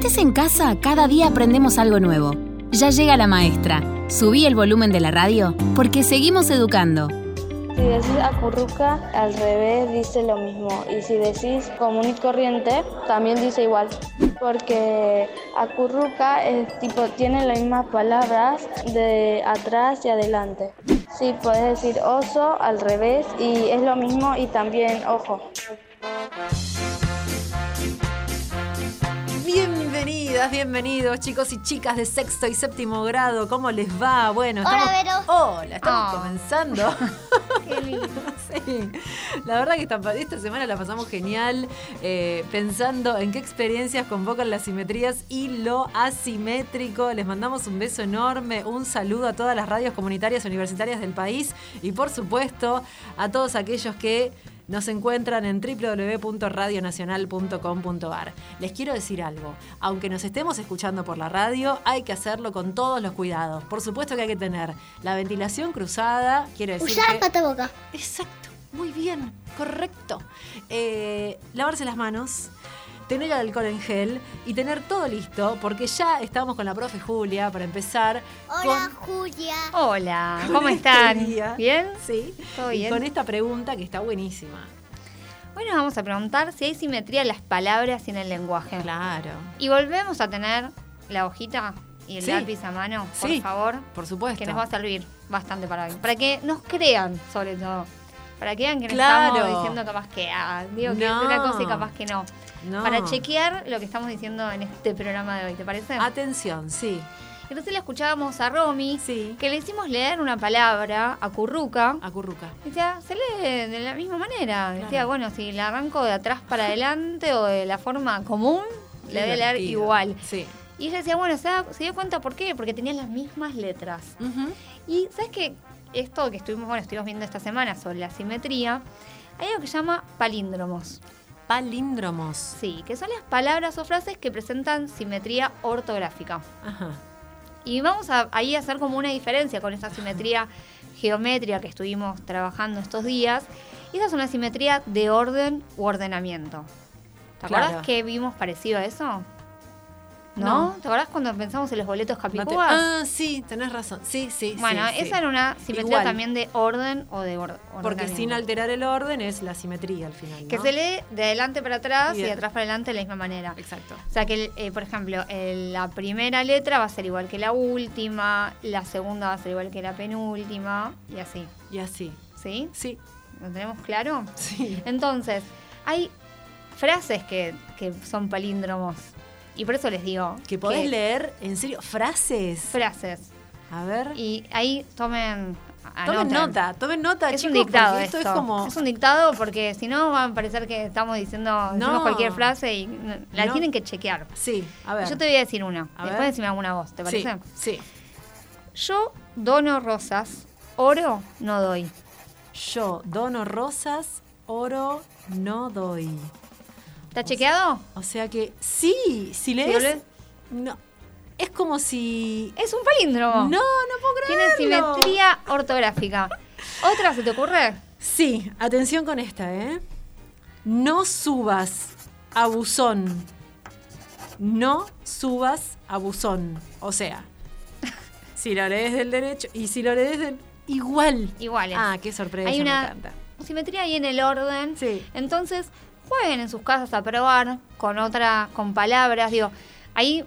estés en casa, cada día aprendemos algo nuevo. Ya llega la maestra. Subí el volumen de la radio porque seguimos educando. Si decís acurruca, al revés dice lo mismo. Y si decís común y corriente, también dice igual. Porque acurruca es tipo, tiene las mismas palabras de atrás y adelante. Sí, puedes decir oso al revés y es lo mismo y también ojo. Bienvenidas, bienvenidos chicos y chicas de sexto y séptimo grado. ¿Cómo les va? Bueno, Hola, Vero. Hola, estamos comenzando. Qué lindo. Sí, la verdad que esta semana la pasamos genial, pensando en qué experiencias convocan las simetrías y lo asimétrico. Les mandamos un beso enorme, un saludo a todas las radios comunitarias universitarias del país y por supuesto a todos aquellos que nos encuentran en www.radionacional.com.ar. Les quiero decir algo. Aunque nos estemos escuchando por la radio, hay que hacerlo con todos los cuidados. Por supuesto que hay que tener la ventilación cruzada. Quiero decir Usar pataboca. Exacto. Muy bien. Correcto. Lavarse las manos. Tener alcohol en gel y tener todo listo, porque ya estamos con la profe Julia para empezar. Hola, Julia. Hola, ¿cómo están? ¿Bien? Sí. ¿Todo bien? Y con esta pregunta que está buenísima. Bueno, vamos a preguntar si hay simetría en las palabras y en el lenguaje. Claro. Y volvemos a tener la hojita y el Sí. lápiz a mano, por Sí, favor. por supuesto. Que nos va a servir bastante para que nos crean, sobre todo. Para que vean que no Claro. estamos diciendo capaz que digo que es No. una cosa y capaz que no. No. Para chequear lo que estamos diciendo en este programa de hoy, ¿te parece? Atención, sí. Entonces le escuchábamos a Romy, Sí. que le hicimos leer una palabra, acurruca. Acurruca. Decía, se lee de la misma manera. Decía, Claro. bueno, si la arranco de atrás para adelante o de la forma común, le voy a leer Divertido. igual. Sí. Y ella decía, bueno, se dio cuenta por qué, porque tenían las mismas letras. Ujú. Y ¿sabes qué? Esto que estuvimos viendo esta semana sobre la simetría, hay algo que se llama palíndromos. Palíndromos. Sí, que son las palabras o frases que presentan simetría ortográfica. Ajá. Y vamos a ahí hacer como una diferencia con esta simetría geométrica que estuvimos trabajando estos días. Y esa es una simetría de orden u ordenamiento. ¿Te Claro. acuerdas que vimos parecido a eso? ¿No? No. ¿Te acuerdas cuando pensamos en los boletos Mate- capicúas? sí, tenés razón. Sí, sí, Bueno, sí, esa sí. era una simetría Igual. también de orden o de ordenamiento. Porque sin alterar el orden es la simetría al final, ¿no? Que se lee de adelante para atrás Y y de- de atrás para adelante de la misma manera. Exacto. O sea que, por ejemplo, la primera letra va a ser igual que la última, la segunda va a ser igual que la penúltima y así. Y así. ¿Sí? Sí, ¿Lo tenemos claro? sí. Entonces, hay frases que son palíndromos. Y por eso les digo. Que podés leer, en serio, frases. Frases. A ver. Y ahí tomen Tomen nota, Es chicos, un dictado porque esto. esto es como... Es un dictado porque si no va a parecer que estamos decimos cualquier frase y la No. tienen que chequear. Sí, a ver. Yo te voy a decir una. A Después ver. decime alguna voz, ¿te Sí, parece? sí. Yo dono rosas, oro no doy. Yo dono rosas, oro no doy. ¿Está chequeado? O sea que sí, si lees... volvés? No. Es como si... Es un palíndromo. No puedo Tiene creerlo. simetría ortográfica. ¿Otra se te ocurre? Sí, atención con esta, ¿eh? No subas a buzón. No subas a buzón. O sea, si lo lees del derecho y si lo lees del... Igual. Iguales. Ah, qué sorpresa, Hay me una encanta. simetría ahí en el orden. Sí. Entonces, jueguen en sus casas a probar con palabras. Digo, ahí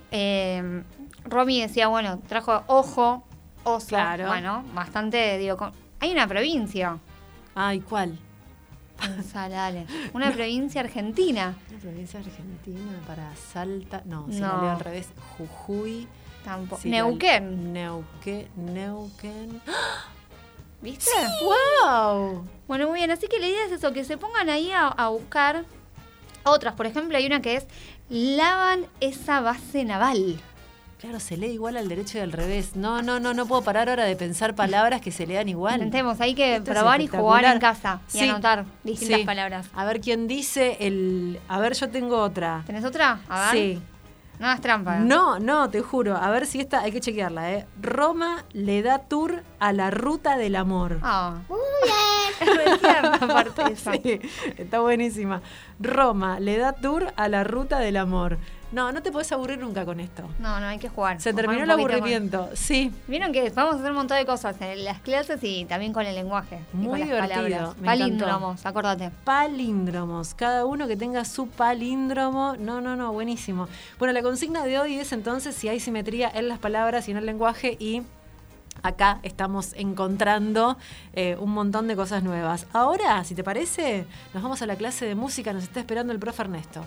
Romy decía, bueno, trajo ojo, oso. Claro. Bueno, bastante, hay una provincia. Ay, ¿cuál? Pensá, dale. Una provincia argentina. Una provincia argentina para Salta. No, si No. lo leo al revés. Jujuy. Tampoco. Si Neuquén. Neuquén. ¿Viste? ¡Wow! Bueno, muy bien. Así que la idea es eso, que se pongan ahí a buscar otras. Por ejemplo, hay una que es lavan esa base naval. Claro, se lee igual al derecho y al revés. No puedo parar ahora de pensar palabras que se lean igual. Intentemos, hay que Esto es probar y jugar en espectacular. casa y Sí, anotar distintas sí. palabras. A ver quién dice el... A ver, yo tengo otra. ¿Tenés otra? A ver. Sí. No hagas trampa. No, te juro. A ver si esta hay que chequearla, ¿eh? Roma le da tour a la ruta del amor. Ah. Muy bien. Re tierna aparte esa. Sí, está buenísima. Roma le da tour a la ruta del amor. No te podés aburrir nunca con esto. No, hay que jugar. Se Jugar terminó un el poquito aburrimiento. Sí. Vieron que vamos a hacer un montón de cosas en las clases y también con el lenguaje. y Muy con las divertido, palabras. me Palíndromos, acordate. Palíndromos, cada uno que tenga su palíndromo. No, buenísimo. Bueno, la consigna de hoy es entonces si hay simetría en las palabras y en el lenguaje, y acá estamos encontrando un montón de cosas nuevas. Ahora, si te parece, nos vamos a la clase de música, nos está esperando el profe Ernesto.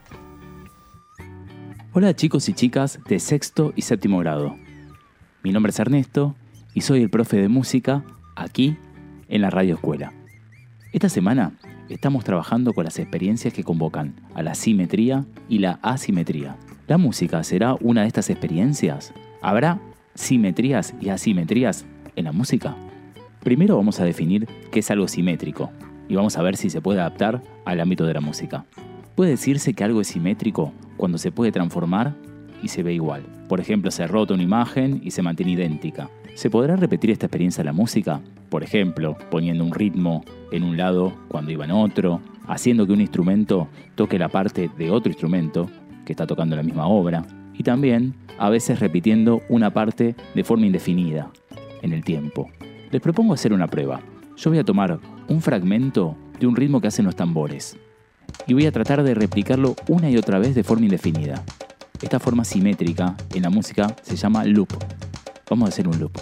Hola chicos y chicas de sexto y séptimo grado. Mi nombre es Ernesto y soy el profe de música aquí en la Radio Escuela. Esta semana estamos trabajando con las experiencias que convocan a la simetría y la asimetría. ¿La música será una de estas experiencias? ¿Habrá simetrías y asimetrías en la música? Primero vamos a definir qué es algo simétrico y vamos a ver si se puede adaptar al ámbito de la música. Puede decirse que algo es simétrico cuando se puede transformar y se ve igual. Por ejemplo, se rota una imagen y se mantiene idéntica. ¿Se podrá repetir esta experiencia en la música? Por ejemplo, poniendo un ritmo en un lado cuando iba en otro, haciendo que un instrumento toque la parte de otro instrumento que está tocando la misma obra, y también a veces repitiendo una parte de forma indefinida en el tiempo. Les propongo hacer una prueba. Yo voy a tomar un fragmento de un ritmo que hacen los tambores y voy a tratar de replicarlo una y otra vez de forma indefinida. Esta forma simétrica en la música se llama loop. Vamos a hacer un loop.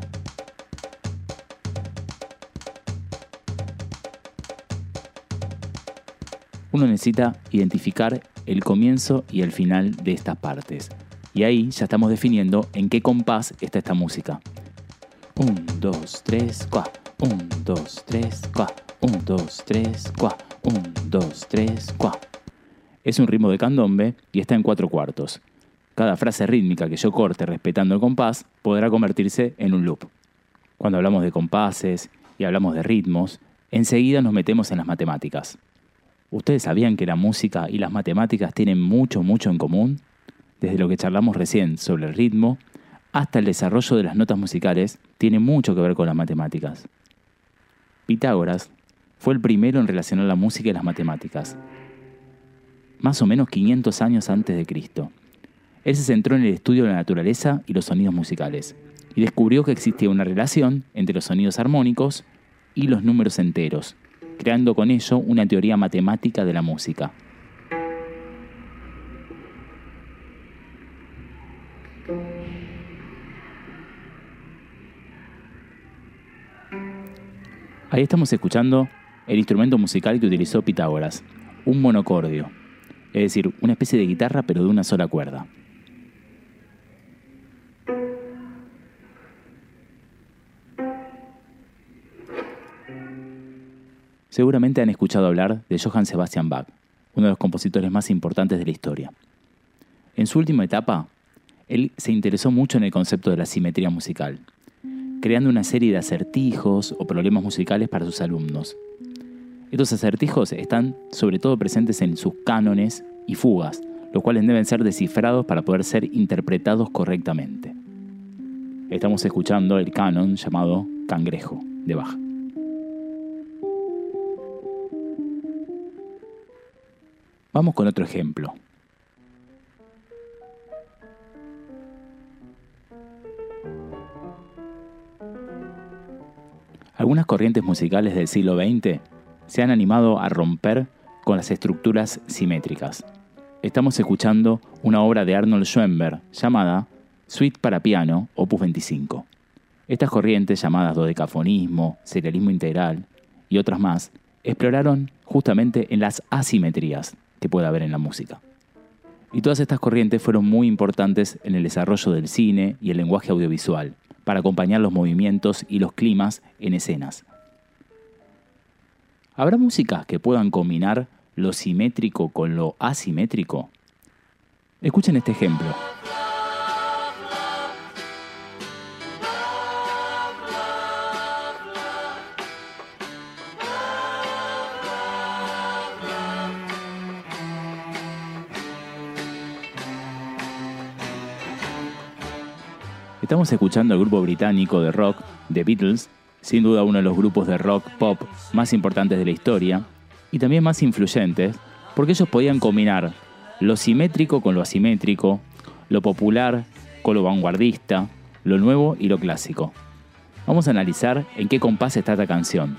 Uno necesita identificar el comienzo y el final de estas partes. Y ahí ya estamos definiendo en qué compás está esta música. 1, 2, 3, 4. 1, 2, 3, 4. 1, 2, 3, 4. 1, 2, 3, 4. Es un ritmo de candombe y está en 4/4. Cada frase rítmica que yo corte respetando el compás podrá convertirse en un loop. Cuando hablamos de compases y hablamos de ritmos, enseguida nos metemos en las matemáticas. ¿Ustedes sabían que la música y las matemáticas tienen mucho en común? Desde lo que charlamos recién sobre el ritmo hasta el desarrollo de las notas musicales tiene mucho que ver con las matemáticas. Pitágoras fue el primero en relacionar la música y las matemáticas, más o menos 500 años antes de Cristo. Él se centró en el estudio de la naturaleza y los sonidos musicales, y descubrió que existía una relación entre los sonidos armónicos y los números enteros, creando con ello una teoría matemática de la música. Ahí estamos escuchando el instrumento musical que utilizó Pitágoras, un monocordio, es decir, una especie de guitarra pero de una sola cuerda. Seguramente han escuchado hablar de Johann Sebastian Bach, uno de los compositores más importantes de la historia. En su última etapa, él se interesó mucho en el concepto de la simetría musical, creando una serie de acertijos o problemas musicales para sus alumnos. Estos acertijos están sobre todo presentes en sus cánones y fugas, los cuales deben ser descifrados para poder ser interpretados correctamente. Estamos escuchando el canon llamado Cangrejo de Bach. Vamos con otro ejemplo. Algunas corrientes musicales del siglo XX se han animado a romper con las estructuras simétricas. Estamos escuchando una obra de Arnold Schoenberg llamada Suite para piano, Opus 25. Estas corrientes, llamadas dodecafonismo, serialismo integral y otras más, exploraron justamente en las asimetrías que puede haber en la música. Y todas estas corrientes fueron muy importantes en el desarrollo del cine y el lenguaje audiovisual, para acompañar los movimientos y los climas en escenas. ¿Habrá músicas que puedan combinar lo simétrico con lo asimétrico? Escuchen este ejemplo. Estamos escuchando al grupo británico de rock The Beatles sin duda uno de los grupos de rock pop más importantes de la historia y también más influyentes, porque ellos podían combinar lo simétrico con lo asimétrico, lo popular con lo vanguardista, lo nuevo y lo clásico. Vamos a analizar en qué compás está esta canción.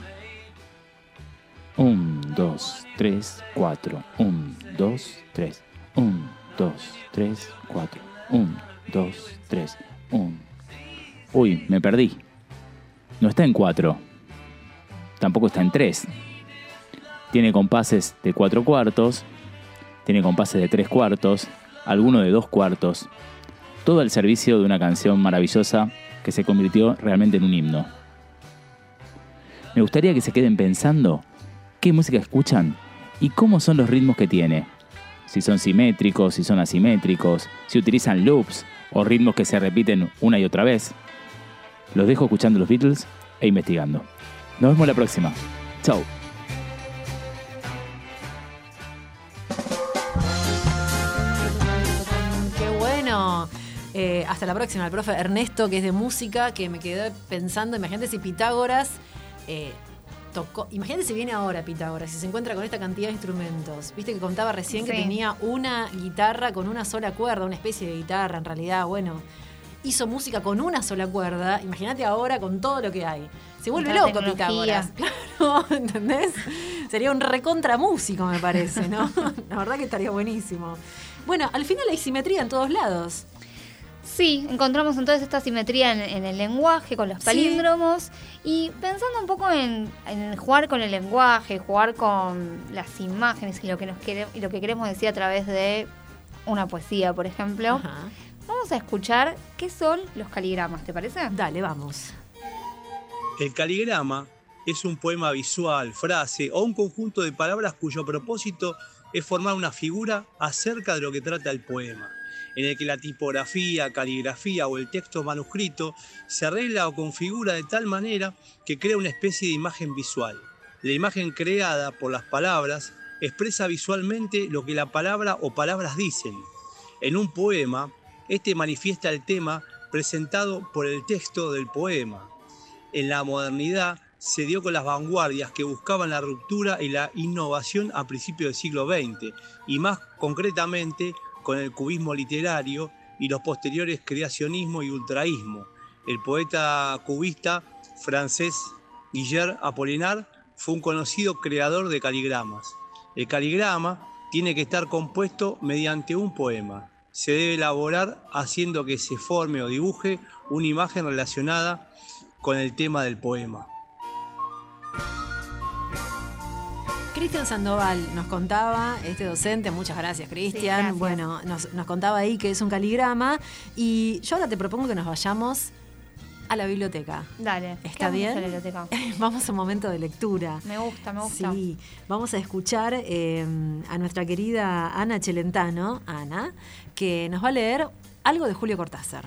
1, 2, 3, 4. 1, 2, 3. 1, 2, 3, 4. 1, 2, 3, 1. Uy, me perdí. No está en 4. Tampoco está en 3. Tiene compases de 4 cuartos. Tiene compases de 3 cuartos. Alguno de 2 cuartos. Todo al servicio de una canción maravillosa que se convirtió realmente en un himno. Me gustaría que se queden pensando qué música escuchan y cómo son los ritmos que tiene. Si son simétricos, si son asimétricos, si utilizan loops o ritmos que se repiten una y otra vez. Los dejo escuchando los Beatles e investigando. Nos vemos la próxima. Chau. ¡Qué bueno! Hasta la próxima, el profe Ernesto, que es de música, que me quedé pensando, imagínate si Pitágoras tocó, imagínate si viene ahora Pitágoras, si se encuentra con esta cantidad de instrumentos. Viste que contaba recién que tenía una guitarra con una sola cuerda, una especie de guitarra en realidad, bueno. Hizo música con una sola cuerda, imagínate ahora con todo lo que hay. Se vuelve loco Pitágoras. Claro, ¿entendés? Sería un recontra músico, me parece, ¿no? La verdad que estaría buenísimo. Bueno, al final hay simetría en todos lados. Sí, encontramos entonces esta simetría en el lenguaje, con los palíndromos, y pensando un poco en jugar con el lenguaje, jugar con las imágenes y lo que queremos decir a través de una poesía, por ejemplo. Ajá. Vamos a escuchar qué son los caligramas, ¿te parece? Dale, vamos. El caligrama es un poema visual, frase o un conjunto de palabras cuyo propósito es formar una figura acerca de lo que trata el poema, en el que la tipografía, caligrafía o el texto manuscrito se arregla o configura de tal manera que crea una especie de imagen visual. La imagen creada por las palabras expresa visualmente lo que la palabra o palabras dicen. En un poema, este manifiesta el tema presentado por el texto del poema. En la modernidad se dio con las vanguardias que buscaban la ruptura y la innovación a principios del siglo XX, y más concretamente con el cubismo literario y los posteriores creacionismo y ultraísmo. El poeta cubista francés Guillermo Apollinaire fue un conocido creador de caligramas. El caligrama tiene que estar compuesto mediante un poema. Se debe elaborar haciendo que se forme o dibuje una imagen relacionada con el tema del poema. Cristian Sandoval nos contaba, este docente, muchas gracias Cristian, Sí, gracias. bueno, nos contaba ahí que es un caligrama y yo ahora te propongo que nos vayamos a la biblioteca. Dale. ¿Está ¿Qué bien? vamos a hacer, biblioteca? Vamos a un momento de lectura. Me gusta, me gusta. Sí, vamos a escuchar a nuestra querida Ana Celentano, Ana, que nos va a leer algo de Julio Cortázar.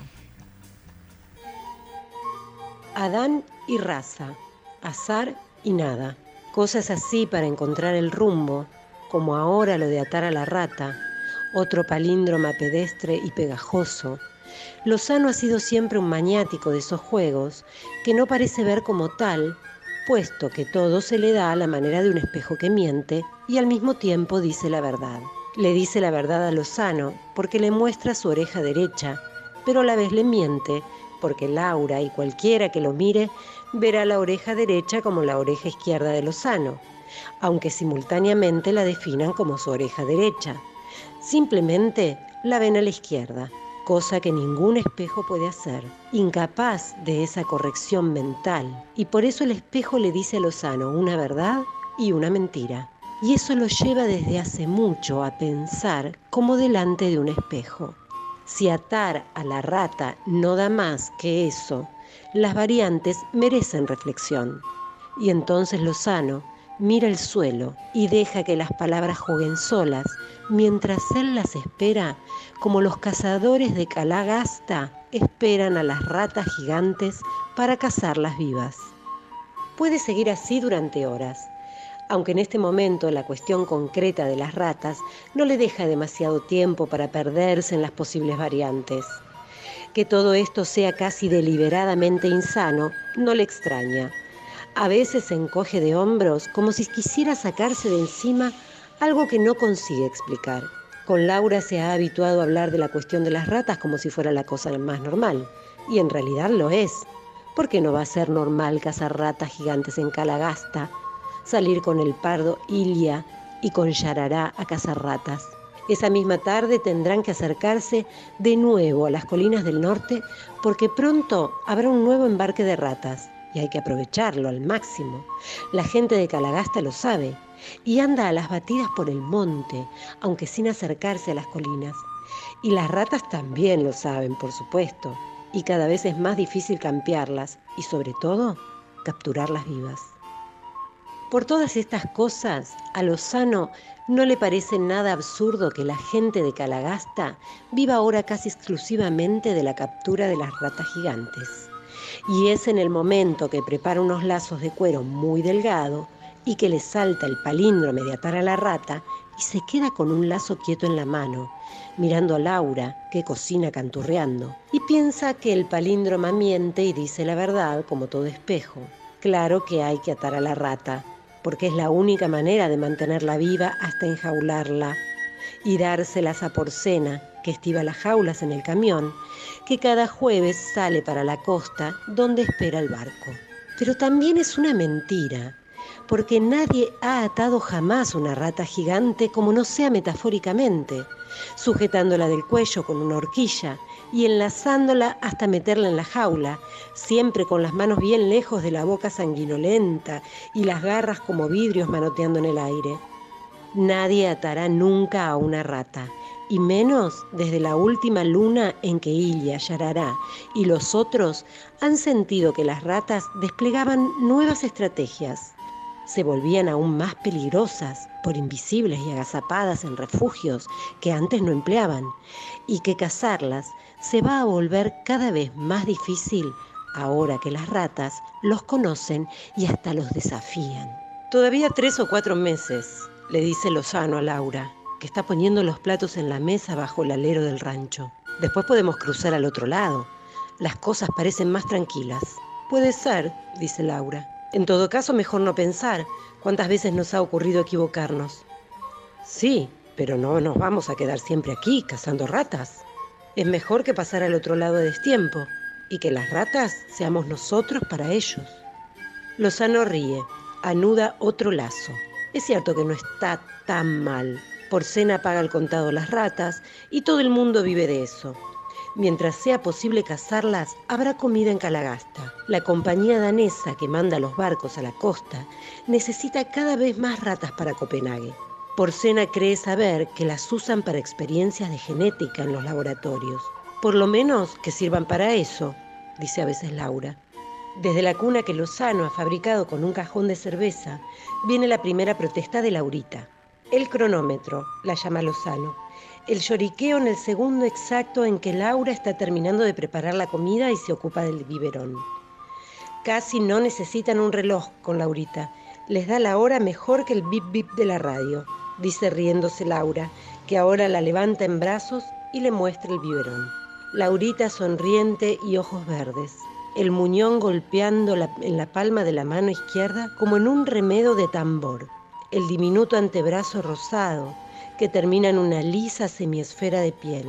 Adán y raza, azar y nada. Cosas así para encontrar el rumbo, como ahora lo de atar a la rata, otro palíndroma pedestre y pegajoso. Lozano ha sido siempre un maniático de esos juegos que no parece ver como tal, puesto que todo se le da a la manera de un espejo que miente y al mismo tiempo dice la verdad. Le dice la verdad a Lozano porque le muestra su oreja derecha, pero a la vez le miente porque Laura y cualquiera que lo mire verá la oreja derecha como la oreja izquierda de Lozano, aunque simultáneamente la definan como su oreja derecha. Simplemente la ven a la izquierda, cosa que ningún espejo puede hacer, incapaz de esa corrección mental, y por eso el espejo le dice a Lozano una verdad y una mentira. Y eso lo lleva desde hace mucho a pensar como delante de un espejo. Si atar a la rata no da más que eso, las variantes merecen reflexión. Y entonces Lozano mira el suelo y deja que las palabras jueguen solas, mientras él las espera, como los cazadores de Calagasta esperan a las ratas gigantes para cazarlas vivas. Puede seguir así durante horas, aunque en este momento la cuestión concreta de las ratas no le deja demasiado tiempo para perderse en las posibles variantes. Que todo esto sea casi deliberadamente insano no le extraña, A veces se encoge de hombros como si quisiera sacarse de encima algo que no consigue explicar. Con Laura se ha habituado a hablar de la cuestión de las ratas como si fuera la cosa más normal, y en realidad lo es. ¿Por qué no va a ser normal cazar ratas gigantes en Calagasta, salir con el pardo Ilia y con Yarará a cazar ratas? Esa misma tarde tendrán que acercarse de nuevo a las colinas del norte porque pronto habrá un nuevo embarque de ratas y hay que aprovecharlo al máximo. La gente de Calagasta lo sabe y anda a las batidas por el monte, aunque sin acercarse a las colinas. Y las ratas también lo saben, por supuesto, y cada vez es más difícil campearlas y sobre todo capturarlas vivas. Por todas estas cosas, a Lozano no le parece nada absurdo que la gente de Calagasta viva ahora casi exclusivamente de la captura de las ratas gigantes. Y es en el momento que prepara unos lazos de cuero muy delgado y que le salta el palíndrome de atar a la rata y se queda con un lazo quieto en la mano, mirando a Laura, que cocina canturreando, y piensa que el palíndroma miente y dice la verdad como todo espejo. Claro que hay que atar a la rata, porque es la única manera de mantenerla viva hasta enjaularla y dárselas a Porcena, que estiba las jaulas en el camión, que cada jueves sale para la costa donde espera el barco. Pero también es una mentira, porque nadie ha atado jamás una rata gigante como no sea metafóricamente, sujetándola del cuello con una horquilla y enlazándola hasta meterla en la jaula, siempre con las manos bien lejos de la boca sanguinolenta y las garras como vidrios manoteando en el aire. Nadie atará nunca a una rata, y menos desde la última luna en que Ilia, Yarará y los otros han sentido que las ratas desplegaban nuevas estrategias. Se volvían aún más peligrosas por invisibles y agazapadas en refugios que antes no empleaban, y que cazarlas se va a volver cada vez más difícil ahora que las ratas los conocen y hasta los desafían. Todavía 3 o 4 meses, le dice Lozano a Laura, que está poniendo los platos en la mesa bajo el alero del rancho. Después podemos cruzar al otro lado. Las cosas parecen más tranquilas. Puede ser, dice Laura. En todo caso, mejor no pensar. ¿Cuántas veces nos ha ocurrido equivocarnos? Sí, pero no nos vamos a quedar siempre aquí cazando ratas. Es mejor que pasar al otro lado a destiempo y que las ratas seamos nosotros para ellos. Lozano ríe, anuda otro lazo. Es cierto que no está tan mal. Porcena paga al contado las ratas y todo el mundo vive de eso. Mientras sea posible cazarlas, habrá comida en Calagasta. La compañía danesa que manda los barcos a la costa necesita cada vez más ratas para Copenhague. Porcena cree saber que las usan para experiencias de genética en los laboratorios. Por lo menos que sirvan para eso, dice a veces Laura. Desde la cuna que Lozano ha fabricado con un cajón de cerveza, viene la primera protesta de Laurita. El cronómetro, la llama Lozano. El lloriqueo en el segundo exacto en que Laura está terminando de preparar la comida y se ocupa del biberón. Casi no necesitan un reloj con Laurita. Les da la hora mejor que el bip bip de la radio, dice riéndose Laura, que ahora la levanta en brazos y le muestra el biberón. Laurita sonriente y ojos verdes. El muñón golpeando en la palma de la mano izquierda como en un remedo de tambor. El diminuto antebrazo rosado que termina en una lisa semiesfera de piel.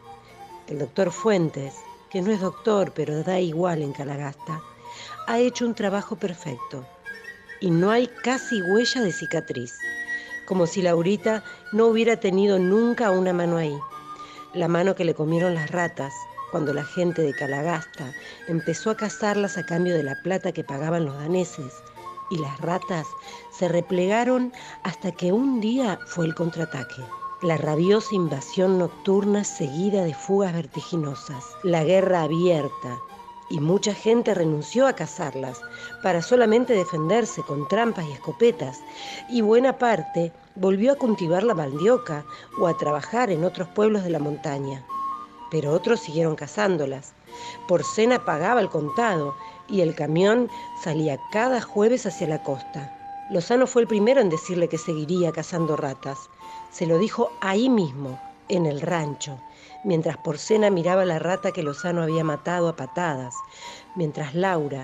El doctor Fuentes, que no es doctor pero da igual en Calagasta, ha hecho un trabajo perfecto y no hay casi huella de cicatriz, como si Laurita no hubiera tenido nunca una mano ahí, la mano que le comieron las ratas cuando la gente de Calagasta empezó a cazarlas a cambio de la plata que pagaban los daneses, y las ratas se replegaron hasta que un día fue el contraataque. La rabiosa invasión nocturna seguida de fugas vertiginosas, la guerra abierta, y mucha gente renunció a cazarlas para solamente defenderse con trampas y escopetas, y buena parte volvió a cultivar la mandioca o a trabajar en otros pueblos de la montaña. Pero otros siguieron cazándolas. Porcena pagaba el contado y el camión salía cada jueves hacia la costa. Lozano fue el primero en decirle que seguiría cazando ratas. Se lo dijo ahí mismo, en el rancho, mientras Porcena miraba la rata que Lozano había matado a patadas, mientras Laura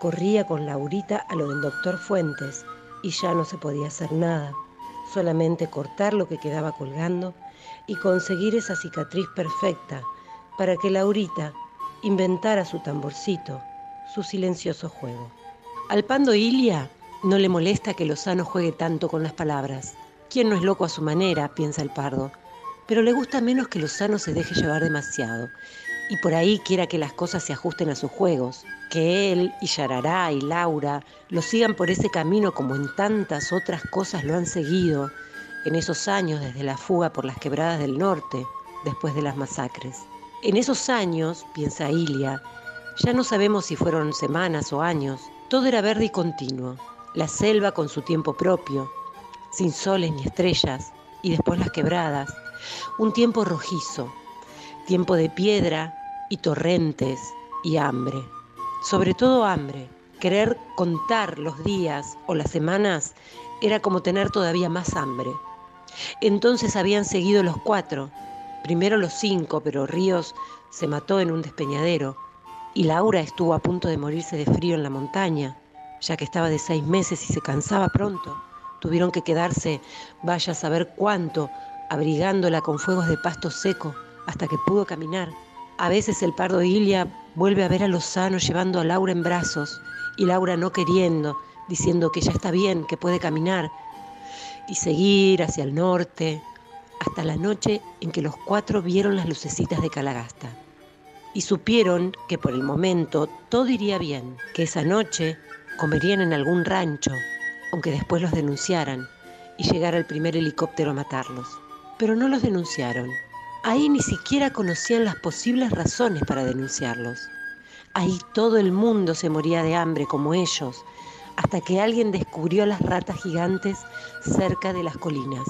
Corría con Laurita a lo del doctor Fuentes y ya no se podía hacer nada, solamente cortar lo que quedaba colgando y conseguir esa cicatriz perfecta para que Laurita inventara su tamborcito, su silencioso juego. Al Pando Ilia no le molesta que Lozano juegue tanto con las palabras. ¿Quién no es loco a su manera?, piensa el Pardo. Pero le gusta menos que Lozano se deje llevar demasiado y por ahí quiera que las cosas se ajusten a sus juegos, que él y Yarará y Laura lo sigan por ese camino como en tantas otras cosas lo han seguido en esos años desde la fuga por las quebradas del norte, después de las masacres. En esos años, piensa Ilia, ya no sabemos si fueron semanas o años, todo era verde y continuo, la selva con su tiempo propio, sin soles ni estrellas, y después las quebradas, un tiempo rojizo, tiempo de piedra y torrentes y hambre. Sobre todo hambre. Querer contar los días o las semanas era como tener todavía más hambre. Entonces habían seguido los 4, primero los 5, pero Ríos se mató en un despeñadero y Laura estuvo a punto de morirse de frío en la montaña, ya que estaba de 6 meses y se cansaba pronto. Tuvieron que quedarse, vaya a saber cuánto, abrigándola con fuegos de pasto seco hasta que pudo caminar. A veces el Pardo Ilia vuelve a ver a Lozano llevando a Laura en brazos y Laura no queriendo, diciendo que ya está bien, que puede caminar y seguir hacia el norte hasta la noche en que los 4 vieron las lucecitas de Calagasta y supieron que por el momento todo iría bien, que esa noche comerían en algún rancho, aunque después los denunciaran y llegara el primer helicóptero a matarlos. Pero no los denunciaron. Ahí ni siquiera conocían las posibles razones para denunciarlos. Ahí todo el mundo se moría de hambre como ellos, hasta que alguien descubrió las ratas gigantes cerca de las colinas.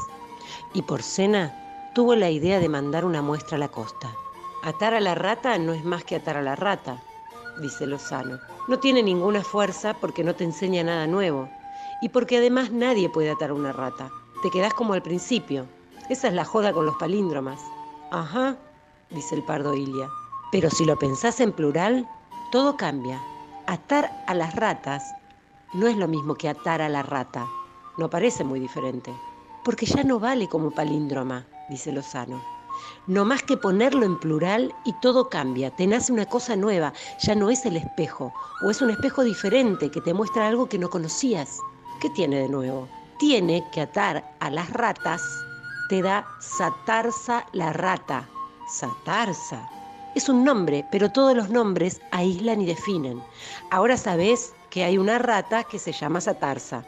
Y Porcena tuvo la idea de mandar una muestra a la costa. Atar a la rata no es más que atar a la rata, dice Lozano. No tiene ninguna fuerza porque no te enseña nada nuevo. Y porque además nadie puede atar a una rata. Te quedás como al principio. Esa es la joda con los palíndromas. Ajá, dice el Pardo Ilia. Pero si lo pensás en plural, todo cambia. Atar a las ratas no es lo mismo que atar a la rata. No parece muy diferente. Porque ya no vale como palíndroma, dice Lozano. No más que ponerlo en plural y todo cambia. Te nace una cosa nueva. Ya no es el espejo. O es un espejo diferente que te muestra algo que no conocías. ¿Qué tiene de nuevo? Tiene que atar a las ratas. Te da Satarsa la rata. Satarsa. Es un nombre, pero todos los nombres aíslan y definen. Ahora sabés que hay una rata que se llama Satarsa.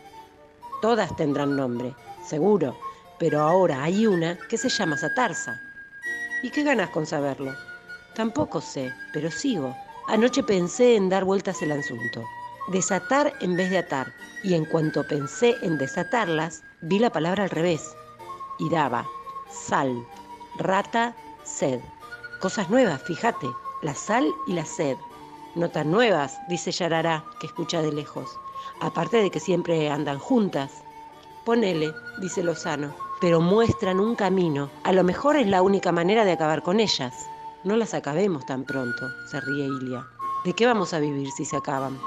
Todas tendrán nombre, seguro, pero ahora hay una que se llama Satarsa. ¿Y qué ganas con saberlo? Tampoco sé, pero sigo. Anoche pensé en dar vueltas el asunto. Desatar en vez de atar. Y en cuanto pensé en desatarlas, vi la palabra al revés. Y daba sal, rata, sed. Cosas nuevas, fíjate, la sal y la sed. No tan nuevas, dice Yarará, que escucha de lejos. Aparte de que siempre andan juntas. Ponele, dice Lozano, pero muestran un camino. A lo mejor es la única manera de acabar con ellas. No las acabemos tan pronto, se ríe Ilia. ¿De qué vamos a vivir si se acaban?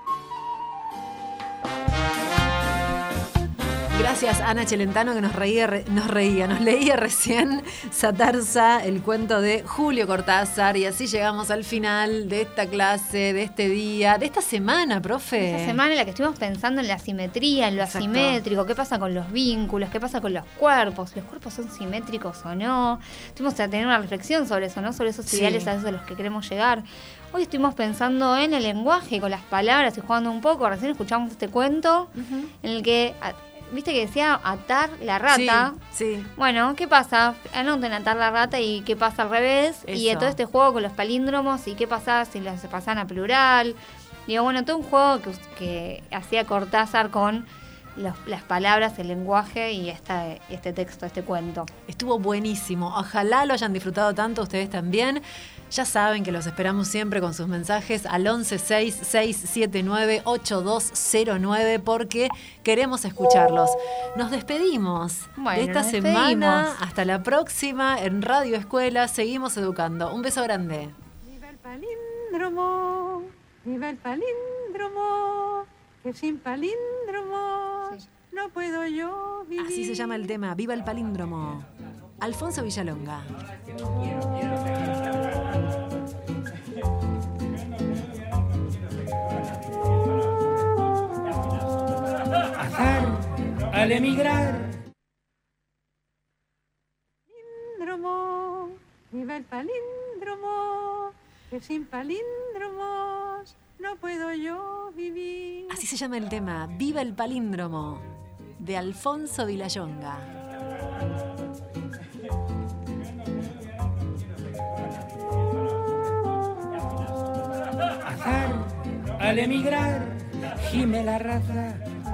Gracias Ana Celentano que nos leía recién Satarsa, el cuento de Julio Cortázar, y así llegamos al final de esta clase, de este día, de esta semana, profe. Esta semana en la que estuvimos pensando en la simetría, en lo asimétrico, qué pasa con los vínculos, qué pasa con los cuerpos son simétricos o no. Estuvimos a tener una reflexión sobre eso, ¿no? Sobre esos ideales a los que queremos llegar. Hoy estuvimos pensando en el lenguaje, con las palabras y jugando un poco. Recién escuchamos este cuento en el que... ¿Viste que decía atar la rata? Sí. Bueno, ¿qué pasa? Anoten atar la rata y qué pasa al revés. Eso. Y todo este juego con los palíndromos y qué pasa si los pasan a plural. Digo, bueno, todo un juego que hacía Cortázar con las palabras, el lenguaje y este texto, este cuento. Estuvo buenísimo. Ojalá lo hayan disfrutado tanto ustedes también. Ya saben que los esperamos siempre con sus mensajes al 1166798209 porque queremos escucharlos. Nos despedimos de esta semana. Hasta la próxima en Radio Escuela. Seguimos educando. Un beso grande. ¡Viva el palíndromo! ¡Viva el palíndromo! palíndromo, que sin palíndromos no puedo yo vivir. Así se llama el tema, Viva el palíndromo. Alfonso Villalonga. Azar al emigrar. Palíndromo, viva el palíndromo, que sin palíndromos no puedo yo vivir. Así se llama el tema, Viva el palíndromo, de Alfonso Villalonga. Azar al emigrar, gime la raza.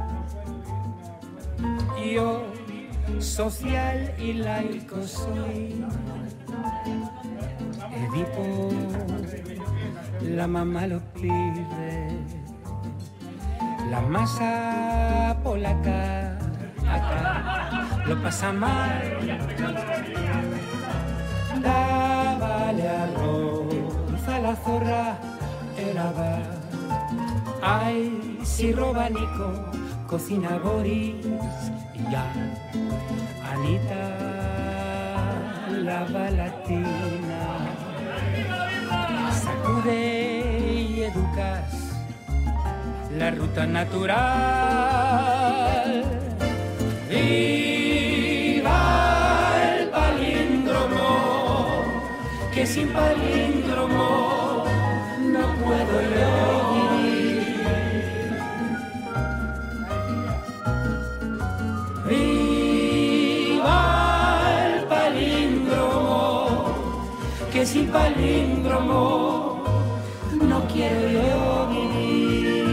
Yo, social y laico soy. Edipo, la mamá lo pide. La masa polaca acá lo pasa mal. Dávale arroz a la zorra helada. Ay, si roba Nico, cocina Boris y ya. Anita lava la tina. Sacude y educas la ruta natural. ¡Viva el palíndromo! Que sin palíndromo no puedo yo vivir. ¡Viva el palíndromo! Que sin palíndromo no quiero yo vivir.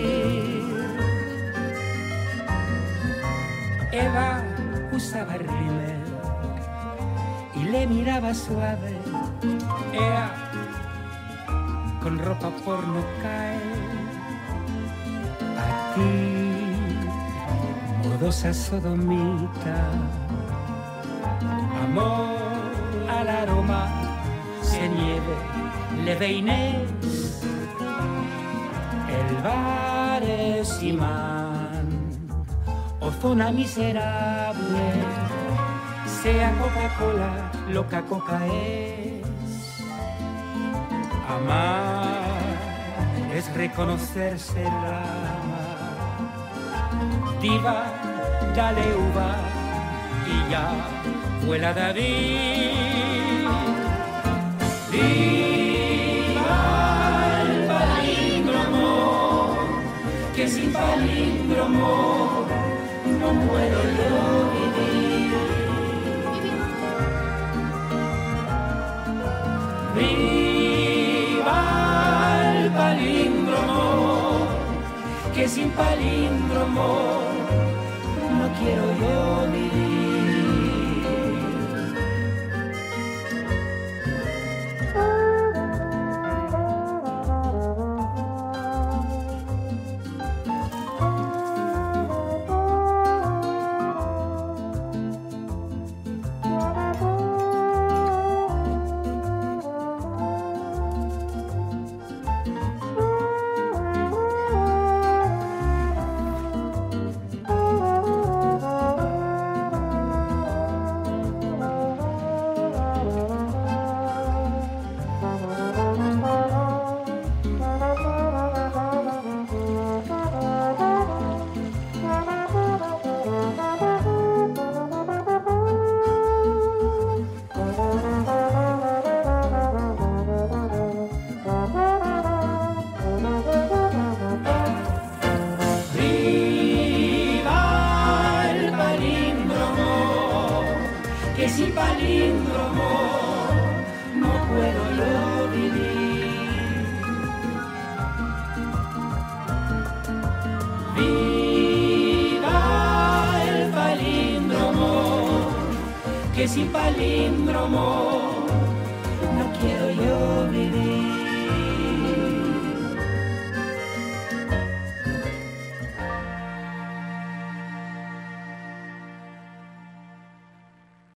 Eva usaba rímel y le miraba suave. Ea, con ropa porno cae. A ti, modosa sodomita, amor al aroma, se nieve, leve Inés. El bar es imán, o zona miserable, sea Coca-Cola, loca coca es. Amar es reconocerse la diva, dale uva y ya vuela David. Viva el palíndromo, que sin palíndromo no puedo yo vivir. Viva el palíndromo, que sin palíndromo no quiero yo vivir. Sin palíndromo no puedo yo vivir. Viva el palíndromo, que sin palíndromo